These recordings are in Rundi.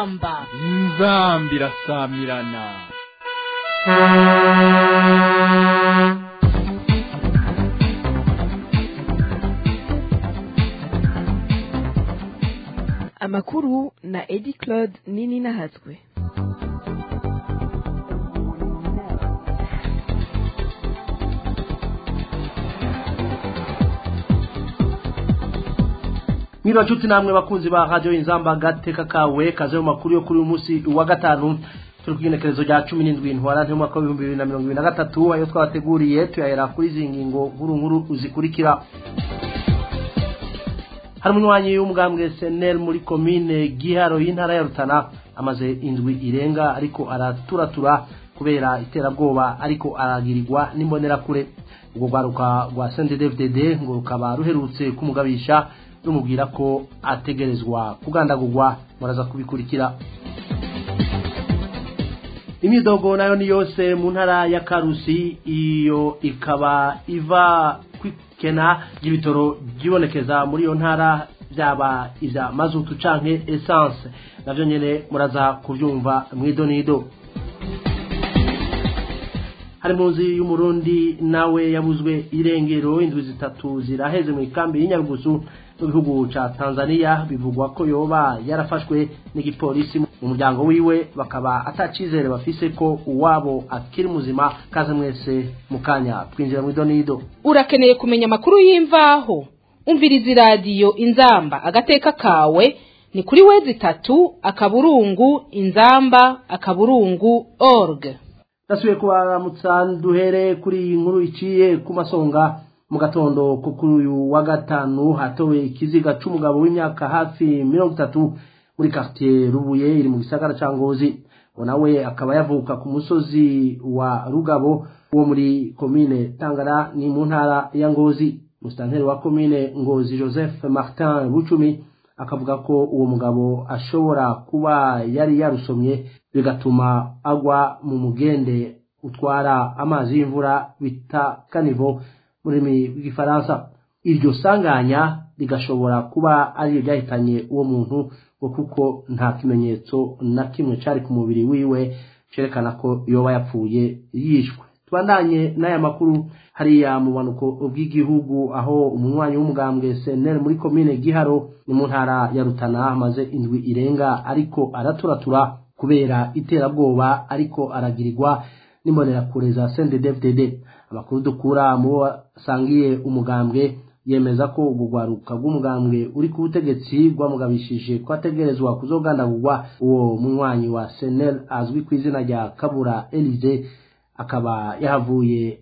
inzamba irasamirana. Amakuru na Edi Claude Nini Nahatswe. Mwiriwe nshuti namwe bakunzi ba Radio Inzamba gateka kawe kaze mu makuru yo kuri uyu munsi wa gatanu turi kugenekerezo rya 17 ntwarante mu mwaka wa 2023 ayo twabateguriye tuyahera kuri zingingo nkuru uzikurikira. Hari umunywanyi w'umugambwe SNL muri commune Giharo y'intara ya Rutana amaze indwi irenga ariko araturatura kubera iterabwoba ariko aragirirwa n'imbonera kure. Ubwo gwaruka rwa CNDD-FDD ngo rukaba ruherutse kumugabisha rumubwira ko ategerezwa kugandagurwa muraza kubikurikira. Imidogo nayo ni yose mu ntara ya Karusi iyo ikaba iva kwikena y'ibitoro gibonekeza muri yo ntara byaba ivya mazutu canke essence navyo nyene muraza kuvyumva mwidonido. Hari munzi y'umurundi nawe yabuzwe irengero indwi zitatu ziraheze mu ikambi y'Inyarugusu mu gihugu ca Tanzania bivugwa ko yoba yarafashwe n'igipolisi mu muryango wiwe bakaba atacizere bafise ko uwabo akiri muzima. Kaze mwese mukanya twinjira mu idonido. Urakeneye kumenya amakuru y'imvaho umviriza radio Inzamba agateka kawe ni kuri wezi 3 akaburungu inzamba.org. Tasuye kubaramutsa duhere kuri inkuru iciye ku masonga. Mu gatondo kuri uyu wa gatanu hatowe ikiziga c'umugabo w'imyaka hafi 30 muri quartier Rubuye iri mu gisagara ca Ngozi. Nawe akaba yavuka ku musozi wa Rugabo wo muri commune Tangara ni mu ntara ya Ngozi. Mustanteri wa commune Ngozi Joseph Martin Bucumi akavuga ko uwo mugabo ashobora kuba yari yarusomye bigatuma agwa mu mugende utwara amazi y'imvura bita kanivo muri bw'ifaransa. Iryo sanganya rigashobora kuba ari ryahitanye uwo muntu kuko nta kimenyetso na kimwe cari ku mubiri wiwe cerekana ko yoba yapfuye yishwe. Tubandanye n'aya makuru hariya mu banuko bw'igihugu aho umunywanyi w'umugambwe SNL muri commune Giharo ni mu ntara ya Rutana amaze indwi irenga ariko araturatura kubera iterabwoba ariko aragirirwa n'imbonera kure za CNDD-FDD. Amakuru dukura mu basangiye umugambwe yemeza ko ubugwaruka bw'umugambwe uri ku butegetsi bwamugabishije ko ategerezwa kuzogandagurwa. Uwo munywanyi wa SNL azwi ku izina rya Kabura Elise akaba yahavuye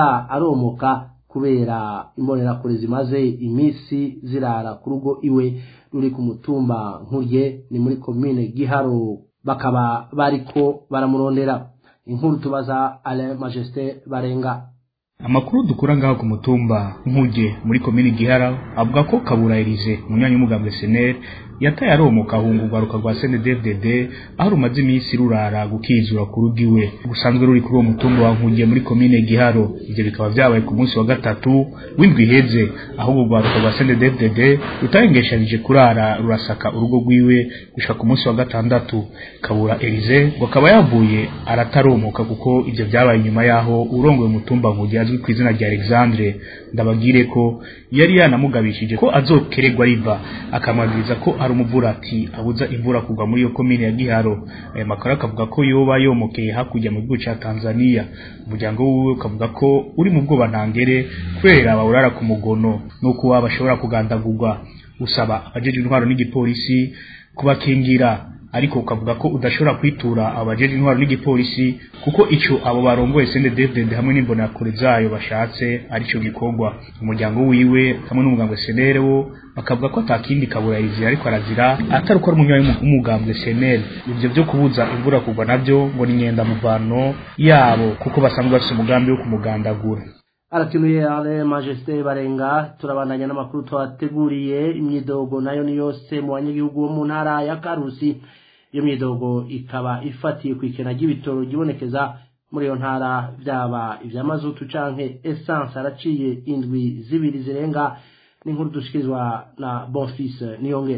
aromoka kubera imbonera kure zimaze imisi zirara ku rugo iwe ruri ku mutumba Nkurye ni muri commune Giharo bakaba bariko baramurondera. Inkuru tubaza Alain Majesté Barenga. Amakuru dukura ngaho ku mutumba Nkurye muri commune Gihara avuga ko Kabura Elise umunywanyi w'umugambwe SNL yataye aromoka ahungurwa ruka rwa CNDD-FDD aho rumaze imisi rurara gukizura ku rugiwe gusanzwe ruri kuri uwo mutumba wa Nkurye muri commune Giharo. Ivyo bikaba vyabaye ku munsi wa gatatu w'indwi iheze aho urwaruka rwa CNDD-FDD rutayengeshanije kurara rurasaka urugo rwiwe gushika ku munsi wa gatandatu. Kabura Elise ngo akaba yavuye arataromoka kuko ivyo vyabaye nyuma yaho urongoye umutumba Nkurye azwi ku izina rya Alexandre Ndabagire ko yari yanamugabishije ko azokeregwa riva akamabwiriza ko ari umuvurati abuza imvura kugwa muri yo commune ya Giharo. Aya makuru akavuga ko yoba yomokeye hakujya mu gihugu ca Tanzania. Umuryango wiwe ukavuga ko uri mu bwoba ntangere kwera abawurara ku mugono nuko wabashobora kugandagurwa. Usaba abajeje intwaro n'igipolisi kubakingira ariko ukavuga ko udashobora kwitura abajeje intwaro n'igipolisi kuko ico abo barongoye CNDD-FDD hamwe n'imbona kure zayo bashatse arico gikorwa. Umuryango wiwe hamwe n'umugambwe SNL wo bakavuga ko atakindi Kabura Elise ariko arazira atari uko ari umunywanyi w'umugambwe SNL. Ivyo byo kubuza imvura kugwa navyo ngo ni nyenda muvano yabo kuko basanzwe bafite umugambi wo kumugandagura. Arakinuye Alain Majesté Barenga. Turabandanya n'amakuru twateguriye. Imyidogo nayo ni yose mu banyagihugu bo mu ntara ya Karusi. Iyo myidogo ikaba ifatiye kwikena ry'ibitoro gibonekeza muri yo ntara byaba ivya mazutu canke essence araciye indwi zibiri zirenga. N'inkuru dushikirizwa na Bonfils Niyonge.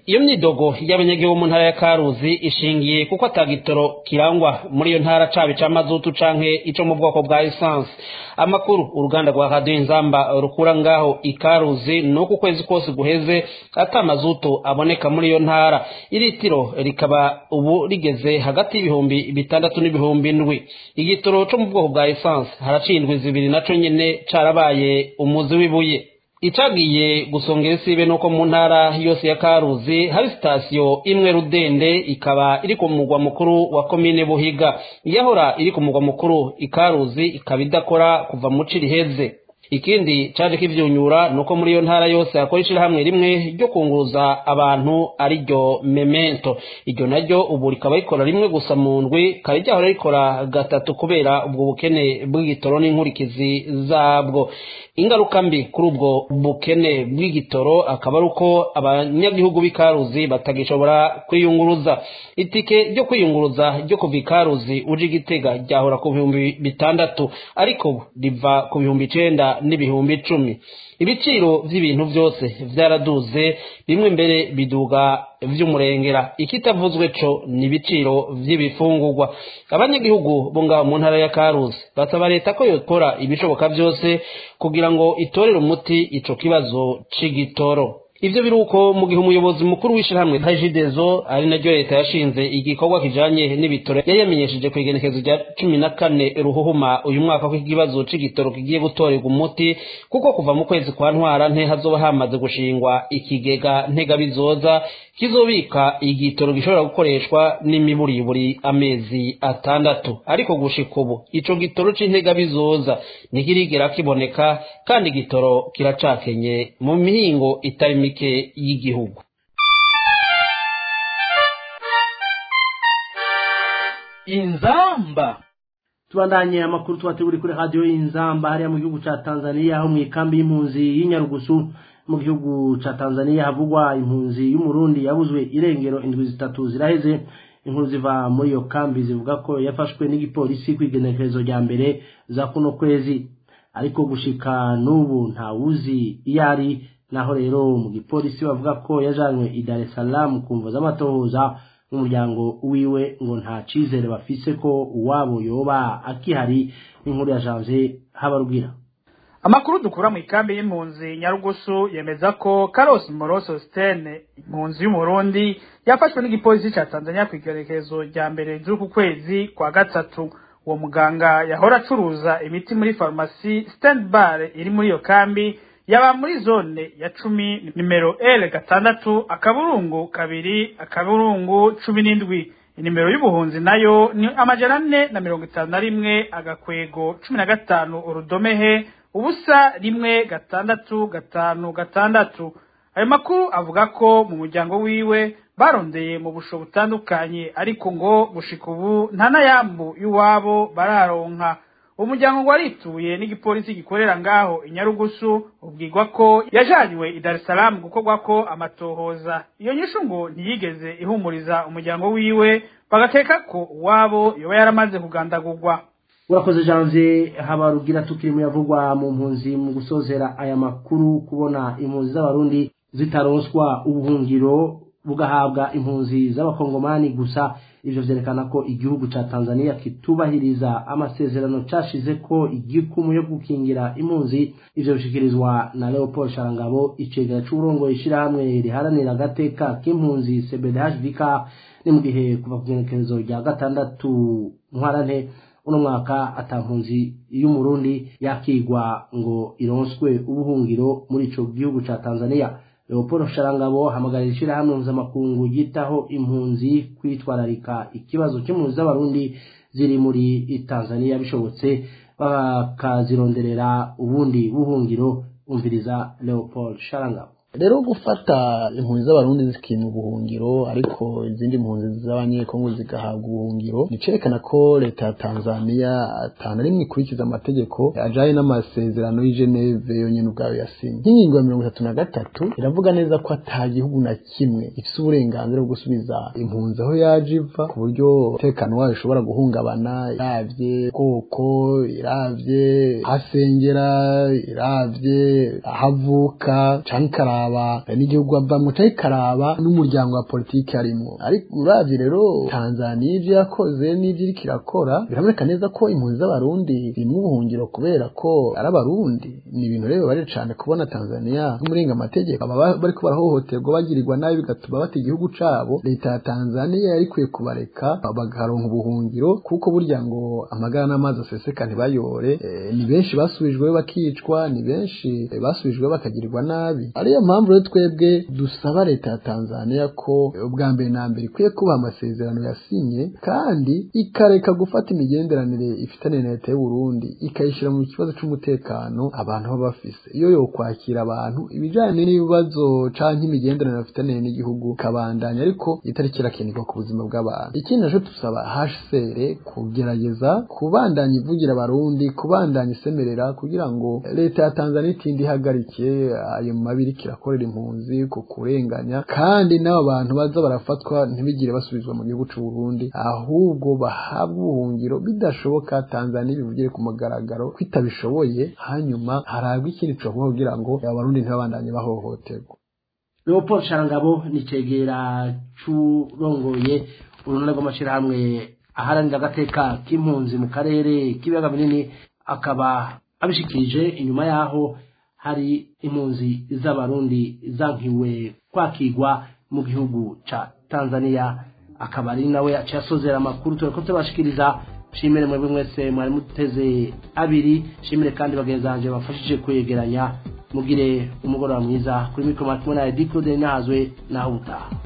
iyo myidogo y'abanyagihugu mu ntara ya Karuzi ishingiye kuko atagitoro kirangwa muri iyo ntara cabi ca mazutu canke ico mu bwoko bwa essence. Amakuru uruganda rwa Radio Inzamba rukura ngaho ikaruzi nuko kwezi kose guheze ata mazutu aboneka muri iyo ntara. Iritiro rikaba ubu rigeze hagati y'ibihumbi 6 n'ibihumbi 7. Igitoro cyo mu bwoko bwa essence haracindwe 2 naco nyene carabaye umuzi w'ibuye. Icagiye gusongera isibe nuko mu ntara yose ya Karuzi hari sitasiyo imwe Rudende ikaba iri ku mugwa mukuru wa komine Buhiga. Yahora iri ku mugwa mukuru Ikaruzi ikaba idakora kuva mu Ciriheze. Ikindi caje kivyunyura nuko muri iyo ntara yose hakoreshira hamwe rimwe ryo kunguza abantu ari ryo Memento. Iryo naryo ubu rikaba rikora rimwe gusa mu ndwi, kari ryahora rikora 3 kubera ubwo bukene bw'igitoro n'inkurikizi zabwo. Ingaruka mbi kuri ubwo bukene bw'igitoro akaba ruko abanyagihugu b'Ikaruzi batagishobora kwiyunguruza. Itike ryo kwiyunguruza ryo kuva Ikaruzi uje Gitega ryahora ku 600 ariko riva ku 900 n'ibihumbi 10. Ibiciro vy'ibintu vyose vyaraduze, bimwe mbere biduga vy'umurengera. Ikitavuzwe co ni ibiciro vy'ibifungurwa. Abanyagihugu bo ngaho mu ntara ya Karuzi basaba leta ko yokora ibishoboka vyose kugira ngo itorere umuti ico kibazo c'igitoro. Ivyo biruko mu gihe umuyobozi mukuru w'ishirahamwe Tajidezo ari naryo leta yashinze igikorwa kijanye n'ibitoro yamenyesheje ku igenekezo rya 14 Ruhuhuma uyu mwaka ko ikibazo c'igitoro kigiye gutorerwa umuti, kuko kuva mu kwezi kwa Ntwara nte hazoba hamaze gushingwa ikigega ntega bizoza kizobika igitoro gishobora gukoreshwa n'imiburiburi amezi 6. Ariko gushika ubu ico gitoro c'intega bizoza ntikirigera kiboneka, kandi igitoro kiracakenye mu mihingo itari mike y'igihugu. Inzamba. Tubandanye amakuru twateguri kuri Radio Inzamba hariya mu gihugu ca Tanzania aho mu ikambi y'impunzi y'Inyarugusu mu gihugu ca Tanzania havugwa impunzi y'umurundi yabuzwe irengero indwi 3 ziraheze. Inkuru ziva muri iyo kambi zivuga ko yafashwe n'igipolisi kwigenekerezo rya mbere za kuno kwezi, ariko gushika n'ubu nta wuzi iyari. Naho rero mu gipolisi bavuga ko yajanywe i Dar es Salaam kumva z'amatohoza n'umuryango wiwe ngo nta cizere bafise ko uwabo yoba akihari. Inkuru ya Janvier Habarugira. Amakuru dukura mu ikambi y'impunzi Nyarugusu yemeza ko Carlos Moroso Stene, impunzi y'umurundi yafashwe n'igipolisi ca Tanzania kwigerekezo rya mbere z'uku kwezi kwa 3. Uwo muganga yahora acuruza imiti muri farmasi Standby iri muri iyo kambi yaba muri zone ya 10 nimero L6 akaburungu 2 akaburungu 17. Inimero y'ubuhunzi nayo ni 451 agakwego 15 urudomehe ubusa 1 Ayo makuru avuga ko mu muryango wiwe barondeye mu busho butandukanye, ariko ngo gushika ubu nta nayambu y'uwabo bararonka. Umuryango warituye n'igipolisi gikorera ngaho Inyarugusu ubwirwa ko yajanywe i Dar es Salaam gukorwa ko amatohoza. Iyo nyishu ngo ntiyigeze ihumuriza umuryango wiwe, bagakeka ko uwabo yoba yaramaze kugandagurwa. Urakoze Janvier Habarugira. Tukiri mu yavugwa mu mpunzi mu gusozera aya makuru kubona impunzi z'abarundi zitaronswa ubuhungiro bugahabwa impunzi z'abakongomani gusa. Ivyo vyerekana ko igihugu ca Tanzania kitubahiriza amasezerano cashize ko igikumu yo gukingira impunzi. Ivyo bishikirizwa na Leopold Sharangabo, icegera c'urongo ishirahamwe riharanira agateka k'impunzi CBDHVK. Ni mu gihe kuva ku genekerezo rya 6 Ntwarante uno mwaka atampunzi y'umurundi yakigwa ngo ironswe ubuhungiro muri ico gihugu ca Tanzania. Leopold Sharangabo hamagarira ishirahamwe mpuzamakungu yitaho impunzi kwitwararika ikibazo cy'impunzi z'abarundi ziri muri Tanzania, bishobotse bakazironderera ubundi buhungiro. Umviriza Leopold Sharangabo. Rero gufata impunzi z'abarundi zikintu ubuhungiro ariko izindi mpunzi z'abanyekongo zigahabwa ubuhungiro nicerekana ko leta ya Tanzania atana rimwe ikurikiza amategeko ajaye n'amasezerano y'i Geneve yonyene ubwayo yasinye. Ingingo ya 33 iravuga neza ko atagihugu na kimwe gifite uburenganzira bwo gusubiza impunzi aho yaje iva ku buryo umutekano wayo ushobora guhungabana, iravye koko, iravye hasengera, iravye ahavuka canke karaba n'igihugu avamwo canke karaba n'umuryango wa politiki arimwo. Ariko uravye rero Tanzania ivyo yakoze n'ivyo iriko irakora biraboneka neza ko impunzi z'abarundi zirimwo ubuhungiro kubera ko ari abarundi. Ni ibintu rero bari cane kubona Tanzania n'umurenga amategeko aba bariko barahohoterwa bagirirwa nabi bigatuma bata igihugu cabo. Leta ya Tanzania yari kwiye kubareka bagaronka ubuhungiro kuko burya ngo amagara n'amazi aseseka ntibayore. Ni benshi basubijwe bakicwa, ni benshi basubijwe bakagirirwa nabi. Ariyo mpamvu rero twebwe dusaba leta ya Tanzania ko ubwa mbere na mbere ikwiye kubaha amasezerano yasinye kandi ikareka gufata imigenderanire ifitanye na leta y'u Burundi ikayishira mu kibazo c'umutekano abantu baba bafise. Iyo yo kwakira abantu ibijanye n'ibibazo canke imigenderanire bafitanye n'igihugu kabandanya ariko itari kirakenerwa ku buzima bw'abantu. Ikindi naco tusaba HCR kugerageza kubandanya ivugira abarundi, kubandanya isemerera kugira ngo leta ya Tanzania itindi ihagarike ayo mabiri kirakorera impunzi ku kurenganya kandi n'abo bantu baza barafatwa ntibigire basubizwa mu gihugu c'u Burundi ahubwo bahabwa ubuhungiro bidashoboka Tanzania bivugire ku mugaragaro kwitabishoboye hanyuma harabwa ikindi cyo kugira ngo abarundi ntibabandanye bahohoterwa. Leopold Sharangabo ni cegera curongoye urunana rw'amashirahamwe aharanira agateka k'impunzi mu karere k'ibiyaga binini akaba abishikirije inyuma yaho hari impunzi z'abarundi zankiwe kwakirwa mu gihugu ca Tanzania. Akaba ari nawe acasozera amakuru tureko tubashikiriza. Shimire mwebwe mwese mwari muteze abiri, shimire kandi bagenzanje bafashije kwegeranya. Mugire umugoroba mwiza kuri mikro makimwe na Edicode Nyazwe na Huta.